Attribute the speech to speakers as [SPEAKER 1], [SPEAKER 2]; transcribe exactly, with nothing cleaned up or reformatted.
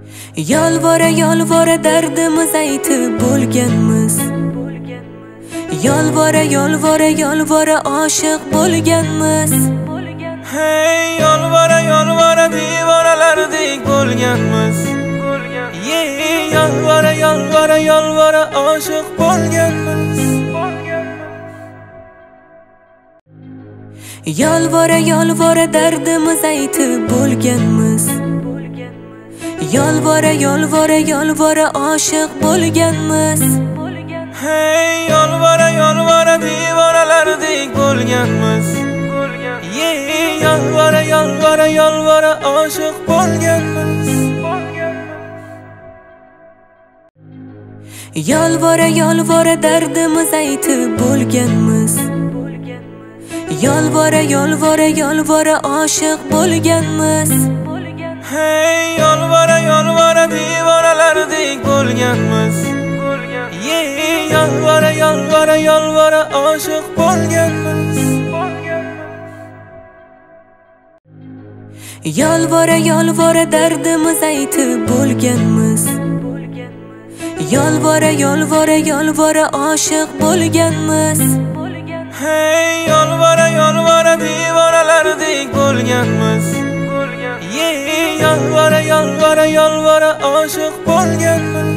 [SPEAKER 1] Yolvora yolvora dardimiz aytib bo'lganmiz. Yolvora yolvora yolvora oshiq bo'lganmiz.
[SPEAKER 2] Hey yolvora yolvora divonalardek bo'lganmiz. Yeah, yolvora yolvora yolvora oshiq bo'lganmiz.
[SPEAKER 1] Yolvora yolvora dardimiz aytib bo'lganmiz. Yolvora yolvora yolvora oshiq bo'lganmiz.
[SPEAKER 2] Hey yolvora yolvora divonalardek bo'lganmiz. Yeah, yolvora yolvora yolvora oshiq bo'lganmiz.
[SPEAKER 1] Yolvora yolvora dardimiz aytib bo'lganmiz. Yolvora yolvora yolvora oshiq bo'lganmiz.
[SPEAKER 2] Hey yolvora yolvora divonalardek bo'lganmiz. Yeah, yolvora yolvora yolvora oshiq bo'lganmiz.
[SPEAKER 1] Yolvora yolvora dardimiz aytib bo'lganmiz. Yolvora yolvora yolvora oshiq bo'lganmiz.
[SPEAKER 2] Hey yolvora yolvora divonalardek bo'lganmiz. Yeah, yolvora yolvora yolvora oshiq bo'lganmiz.